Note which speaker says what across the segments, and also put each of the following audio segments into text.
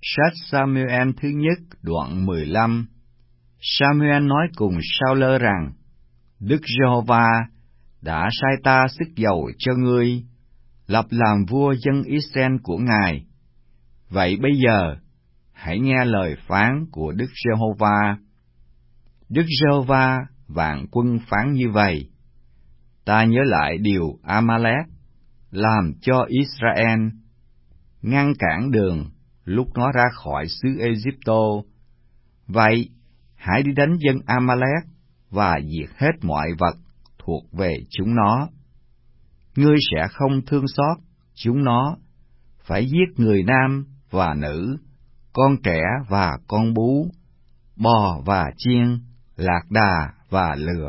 Speaker 1: Sách Sa-mu-el thứ nhất đoạn 15. Sa-mu-el nói cùng Sa-ul rằng, Đức Giê-hô-va đã sai ta sức dầu cho ngươi, lập làm vua dân Israel của Ngài. Vậy bây giờ, hãy nghe lời phán của Đức Giê-hô-va. Đức Giê-hô-va vạn quân phán như vậy: Ta nhớ lại điều A-ma-lét làm cho Israel, ngăn cản đường lúc nó ra khỏi xứ Ê-díp-tô. Vậy, hãy đi đánh dân A-ma-lét và diệt hết mọi vật thuộc về chúng nó. Ngươi sẽ không thương xót chúng nó, phải giết người nam và nữ, con trẻ và con bú, bò và chiên, lạc đà và lừa.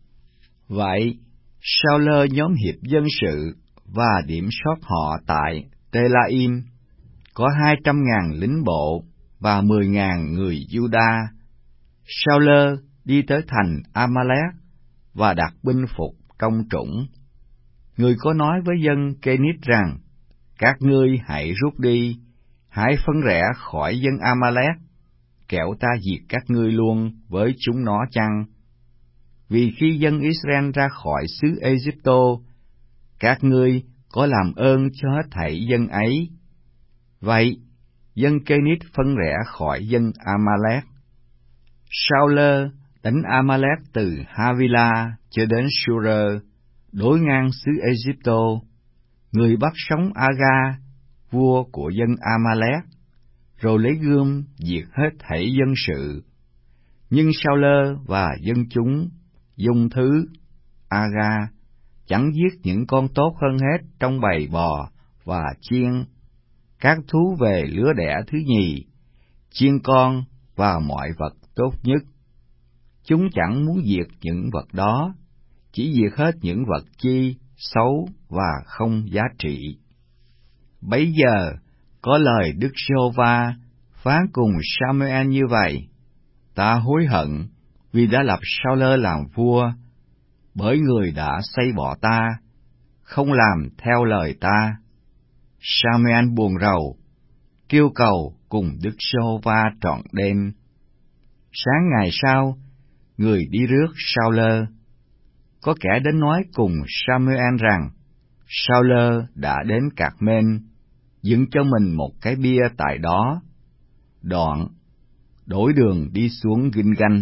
Speaker 1: Vậy, Sa-ul nhóm hiệp dân sự và điểm sót họ tại Tê-la-im, có 200.000 lính bộ và 10.000 người Giu-đa. Sa-ul đi tới thành A-ma-lét và đặt binh phục trong trũng. Người có nói với dân Kê-nít rằng, các ngươi hãy rút đi, hãy phân rẽ khỏi dân A-ma-lét, kẻo ta diệt các ngươi luôn với chúng nó chăng? Vì khi dân Israel ra khỏi xứ Ê-díp-tô, các ngươi có làm ơn cho hết thảy dân ấy. Vậy, dân Kê-nít phân rẽ khỏi dân A-ma-lét. Sa-ul đánh A-ma-lét từ Ha-vi-la cho đến Su-rơ, đối ngang xứ Ê-díp-tô. Người bắt sống A-ga, vua của dân A-ma-lét, rồi lấy gươm diệt hết thảy dân sự. Nhưng Sa-ul và dân chúng dung thứ A-ga chẳng giết những con tốt hơn hết trong bầy bò và chiên, các thú về lứa đẻ thứ nhì, chiên con và mọi vật tốt nhất. Chúng chẳng muốn diệt những vật đó, chỉ diệt hết những vật chi xấu và không giá trị. Bấy giờ có lời Đức Giê-hô-va phán cùng Sa-mu-el như vậy: Ta hối hận vì đã lập Sa-ul làm vua, bởi người đã xây bỏ ta, không làm theo lời ta. Sa-mu-el buồn rầu, kêu cầu cùng Đức Giê-hô-va trọn đêm. Sáng ngày sau, người đi rước Sa-ul. Có kẻ đến nói cùng Sa-mu-el rằng, Sa-ul đã đến Cạc-mên, dựng cho mình một cái bia tại đó. Đoạn, đổi đường đi xuống Ginh-ganh.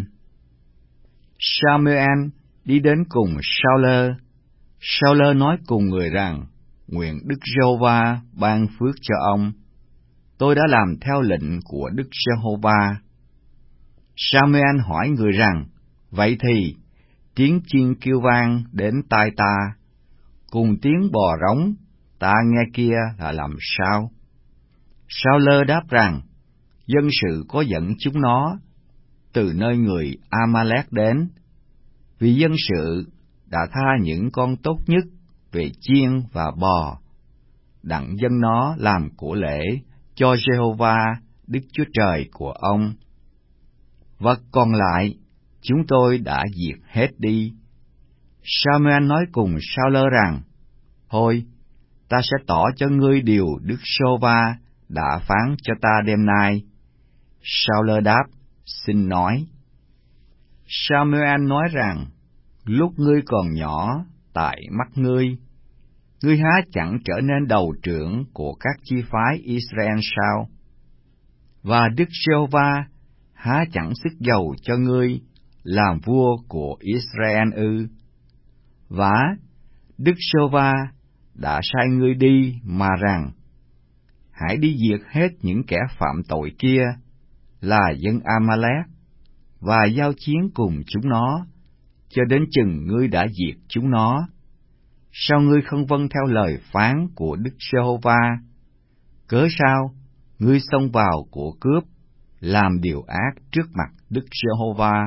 Speaker 1: Sa-mu-el đi đến cùng Sa-ul. Sa-ul nói cùng người rằng, nguyện Đức Giê-hô-va ban phước cho ông. Tôi đã làm theo lệnh của Đức Giê-hô-va. Sa-mu-el hỏi người rằng, vậy thì tiếng chiên kêu vang đến tai ta, cùng tiếng bò rống ta nghe kia là làm sao? Sa-ul đáp rằng, dân sự có dẫn chúng nó từ nơi người A-ma-lét đến, vì dân sự đã tha những con tốt nhất về chiên và bò, đặng dâng nó làm của lễ cho Giê-hô-va Đức Chúa Trời của ông. Vật còn lại chúng tôi đã diệt hết đi. Sa-mu-el nói cùng Sa-ul rằng, thôi, ta sẽ tỏ cho ngươi điều Đức Giê-hô-va đã phán cho ta đêm nay. Sa-ul đáp, xin nói. Sa-mu-el nói rằng, lúc ngươi còn nhỏ tại mắt ngươi há chẳng trở nên đầu trưởng của các chi phái Israel sao? Và Đức Giê-hô-va há chẳng sức dầu cho ngươi làm vua của Israel ư? Vả, Đức Giê-hô-va đã sai ngươi đi mà rằng, hãy đi diệt hết những kẻ phạm tội kia là dân A-ma-lét, và giao chiến cùng chúng nó, cho đến chừng ngươi đã diệt chúng nó. Sao ngươi không vâng theo lời phán của Đức Giê-hô-va? Cớ sao ngươi xông vào của cướp, làm điều ác trước mặt Đức Giê-hô-va?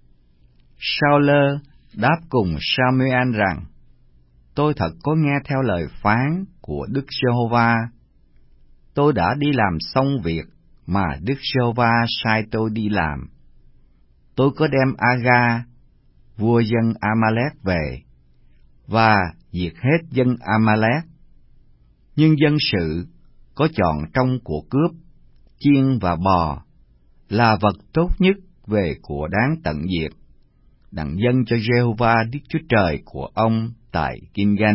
Speaker 1: Sa-ul đáp cùng Sa-mu-el rằng, tôi thật có nghe theo lời phán của Đức Giê-hô-va. Tôi đã đi làm xong việc mà Đức Giê-hô-va sai tôi đi làm. Tôi có đem A-ga, vua dân A-ma-lét về, và diệt hết dân A-ma-lét. Nhưng dân sự có chọn trong của cướp, chiên và bò là vật tốt nhất về của đáng tận diệt, đặng dâng cho Giê-hô-va Đức Chúa Trời của ông tại Gilgal.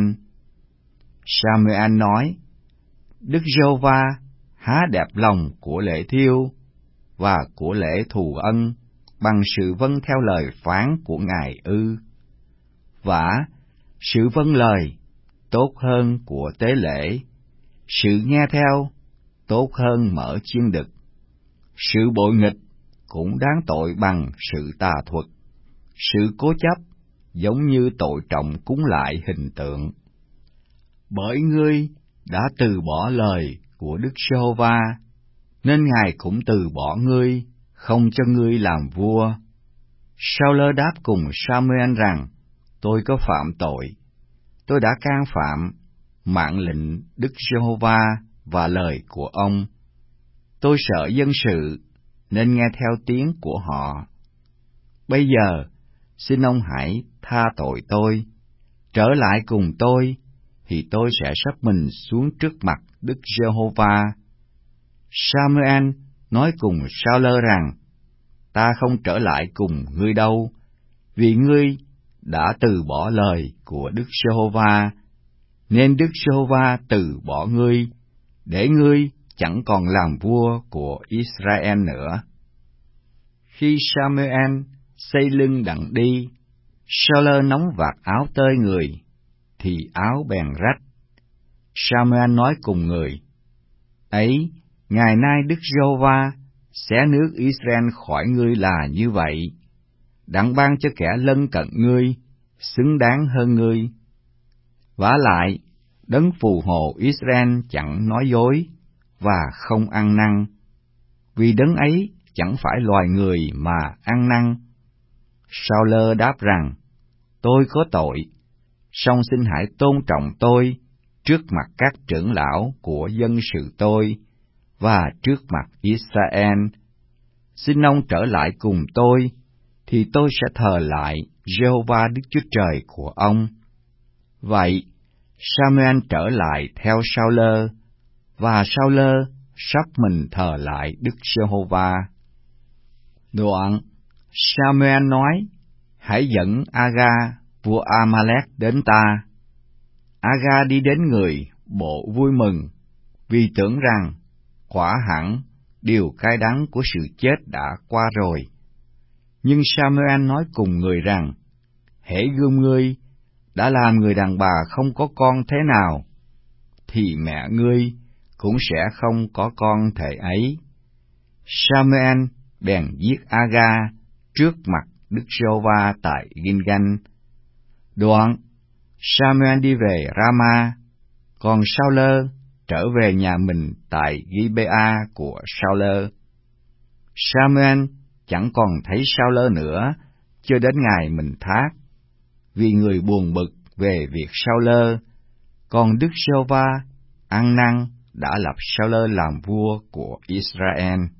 Speaker 1: Sa-muel nói: Đức Giê-hô-va há đẹp lòng của lễ thiêu và của lễ thù ân bằng sự vâng theo lời phán của Ngài ư? Vả, sự vâng lời tốt hơn của tế lễ, sự nghe theo tốt hơn mỡ chiên đực. Sự bội nghịch cũng đáng tội bằng sự tà thuật, sự cố chấp giống như tội trọng cúng lại hình tượng. Bởi ngươi đã từ bỏ lời của Đức Giê-hô-va, nên Ngài cũng từ bỏ ngươi, không cho ngươi làm vua. Sa-lơ đáp cùng Sa-muel rằng: Tôi có phạm tội, tôi đã can phạm mạng lệnh Đức Giê-hô-va và lời của ông. Tôi sợ dân sự nên nghe theo tiếng của họ. Bây giờ xin ông hãy tha tội tôi, trở lại cùng tôi, thì tôi sẽ sắp mình xuống trước mặt Đức Giê-hô-va. Sa-muel nói cùng Sa-lơ rằng: Ta không trở lại cùng ngươi đâu, vì ngươi đã từ bỏ lời của Đức Giê-hô-va, nên Đức Giê-hô-va từ bỏ ngươi, để ngươi chẳng còn làm vua của Israel nữa. Khi Sa-muel xây lưng đặng đi, Sa-lơ nóng vạt áo tơi người, thì áo bèn rách. Sa-muel nói cùng người: Ấy, ngày nay Đức Giê-hô-va xé nước Israel khỏi ngươi là như vậy, đặng ban cho kẻ lân cận ngươi, xứng đáng hơn ngươi. Vả lại, đấng phù hộ Israel chẳng nói dối và không ăn năn, vì đấng ấy chẳng phải loài người mà ăn năn. Sa-lơ đáp rằng: Tôi có tội, song xin hãy tôn trọng tôi trước mặt các trưởng lão của dân sự tôi và trước mặt Israel. Xin ông trở lại cùng tôi, thì tôi sẽ thờ lại Giê-hô-va Đức Chúa Trời của ông. Vậy, Sa-muel trở lại theo Sa-lơ, và Sa-lơ sắp mình thờ lại Đức Giê-hô-va. Đoạn, Sa-muel nói: Hãy dẫn Aga, vua A-ma-lét đến ta. Aga đi đến người, bộ vui mừng, vì tưởng rằng quả hẳn điều cay đắng của sự chết đã qua rồi. Nhưng Sa-muel nói cùng người rằng: Hễ gươm ngươi đã làm người đàn bà không có con thế nào, thì mẹ ngươi cũng sẽ không có con thể ấy. Sa-muel bèn giết Aga trước mặt Đức Giê-hô-va tại Gilgal. Đoạn, Sa-muel đi về Rama, còn Sa-lơ trở về nhà mình tại Ghi-bê-a của Sa-lơ. Sa-muel chẳng còn thấy Sa-lơ nữa cho đến ngày mình thác, vì người buồn bực về việc Sa-lơ, còn Đức Giê-hô-va ăn năn đã lập Sa-lơ làm vua của Israel.